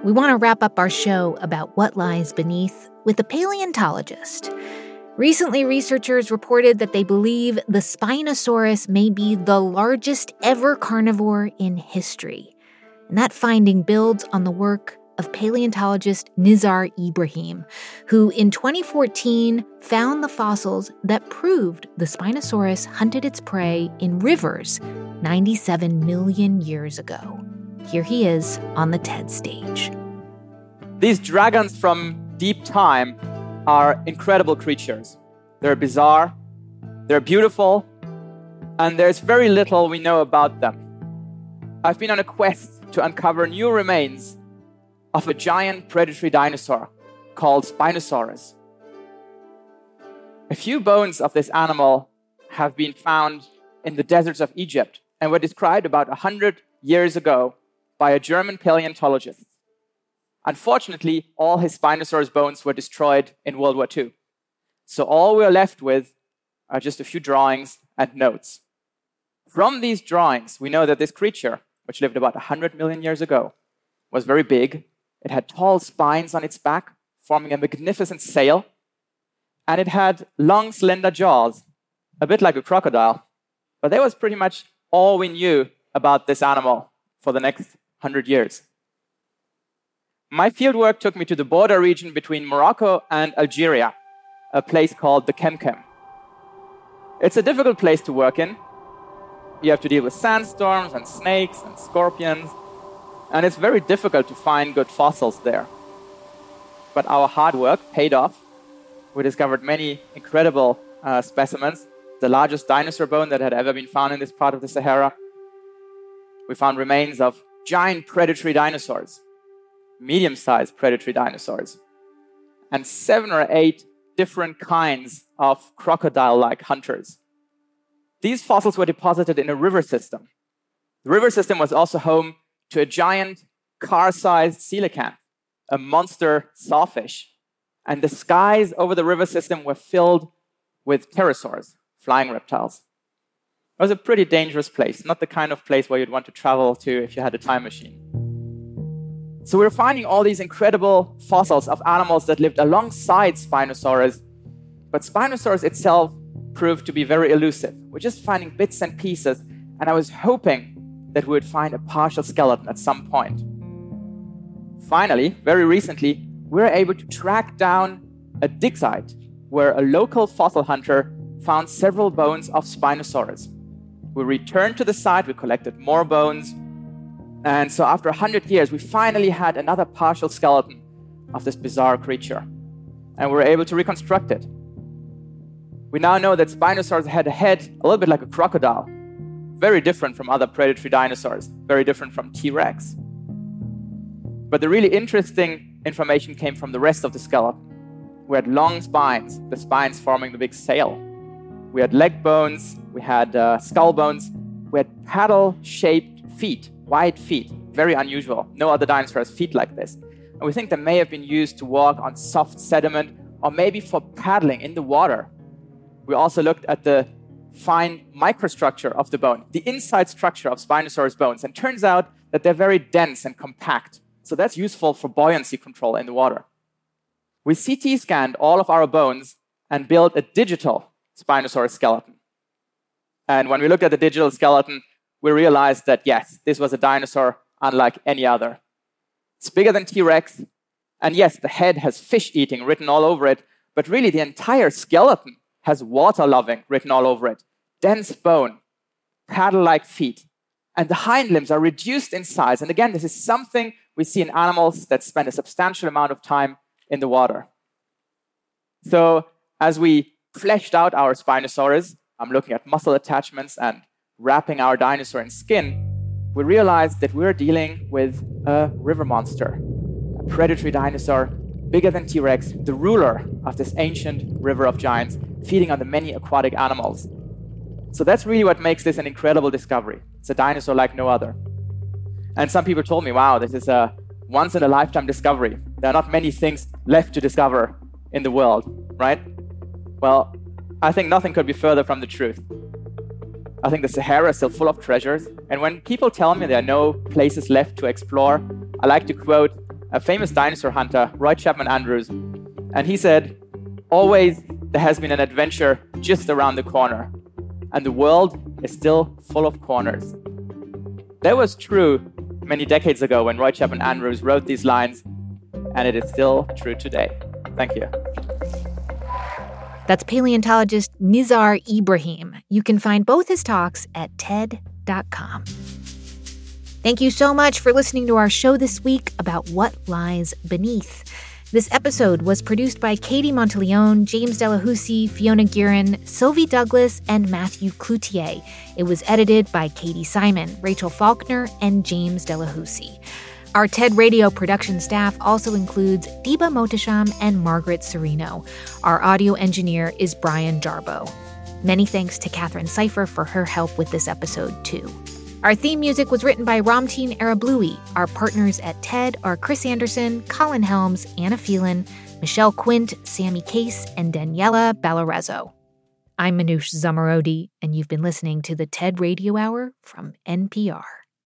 We want to wrap up our show about what lies beneath with a paleontologist. Recently, researchers reported that they believe the Spinosaurus may be the largest ever carnivore in history. And that finding builds on the work of paleontologist Nizar Ibrahim, who in 2014 found the fossils that proved the Spinosaurus hunted its prey in rivers 97 million years ago. Here he is on the TED stage. These dragons from deep time are incredible creatures. They're bizarre, they're beautiful, and there's very little we know about them. I've been on a quest to uncover new remains of a giant predatory dinosaur called Spinosaurus. A few bones of this animal have been found in the deserts of Egypt and were described about 100 years ago by a German paleontologist. Unfortunately, all his Spinosaurus bones were destroyed in World War II. So all we're left with are just a few drawings and notes. From these drawings, we know that this creature, which lived about 100 million years ago, was very big. It had tall spines on its back, forming a magnificent sail, and it had long, slender jaws, a bit like a crocodile. But that was pretty much all we knew about this animal for the next 100 years. My fieldwork took me to the border region between Morocco and Algeria, a place called the Kemkem. It's a difficult place to work in. You have to deal with sandstorms and snakes and scorpions, and it's very difficult to find good fossils there. But our hard work paid off. We discovered many incredible specimens, the largest dinosaur bone that had ever been found in this part of the Sahara. We found remains of giant predatory dinosaurs, medium-sized predatory dinosaurs, and 7 or 8 different kinds of crocodile-like hunters. These fossils were deposited in a river system. The river system was also home to a giant car-sized coelacanth, a monster sawfish. And the skies over the river system were filled with pterosaurs, flying reptiles. It was a pretty dangerous place, not the kind of place where you'd want to travel to if you had a time machine. So we're finding all these incredible fossils of animals that lived alongside Spinosaurus, but Spinosaurus itself proved to be very elusive. We're just finding bits and pieces, and I was hoping that we would find a partial skeleton at some point. Finally, very recently, we were able to track down a dig site where a local fossil hunter found several bones of Spinosaurus. We returned to the site, we collected more bones, and so after 100 years, we finally had another partial skeleton of this bizarre creature, and we were able to reconstruct it. We now know that Spinosaurus had a head a little bit like a crocodile, very different from other predatory dinosaurs, very different from T-Rex. But the really interesting information came from the rest of the skeleton. We had long spines, the spines forming the big sail. We had leg bones, we had skull bones, we had paddle-shaped feet, wide feet, very unusual. No other dinosaur has feet like this. And we think they may have been used to walk on soft sediment or maybe for paddling in the water. We also looked at the fine microstructure of the bone, the inside structure of Spinosaurus bones, and turns out that they're very dense and compact. So that's useful for buoyancy control in the water. We CT scanned all of our bones and built a digital Spinosaurus skeleton. And when we looked at the digital skeleton, we realized that, yes, this was a dinosaur unlike any other. It's bigger than T-Rex, and yes, the head has fish eating written all over it, but really the entire skeleton has water loving written all over it. Dense bone, paddle-like feet, and the hind limbs are reduced in size. And again, this is something we see in animals that spend a substantial amount of time in the water. So as we fleshed out our Spinosaurus, I'm looking at muscle attachments and wrapping our dinosaur in skin, we realized that we're dealing with a river monster, a predatory dinosaur bigger than T-Rex, the ruler of this ancient river of giants, feeding on the many aquatic animals. So that's really what makes this an incredible discovery. It's a dinosaur like no other. And some people told me, wow, this is a once-in-a-lifetime discovery. There are not many things left to discover in the world, right? Well, I think nothing could be further from the truth. I think the Sahara is still full of treasures. And when people tell me there are no places left to explore, I like to quote a famous dinosaur hunter, Roy Chapman Andrews, and he said, always there has been an adventure just around the corner, and the world is still full of corners. That was true many decades ago when Roy Chapman Andrews wrote these lines, and it is still true today. Thank you. That's paleontologist Nizar Ibrahim. You can find both his talks at TED.com. Thank you so much for listening to our show this week about what lies beneath. This episode was produced by Katie Monteleone, James Delahousie, Fiona Guerin, Sylvie Douglas, and Matthew Cloutier. It was edited by Katie Simon, Rachel Faulkner, and James Delahousie. Our TED Radio production staff also includes Diba Mohtasham and Margaret Serino. Our audio engineer is Brian Jarbo. Many thanks to Catherine Cipher for her help with this episode, too. Our theme music was written by Ramtin Arablouei. Our partners at TED are Chris Anderson, Colin Helms, Anna Phelan, Michelle Quint, Sammy Case, and Daniela Ballarezo. I'm Manoush Zomorodi, and you've been listening to the TED Radio Hour from NPR.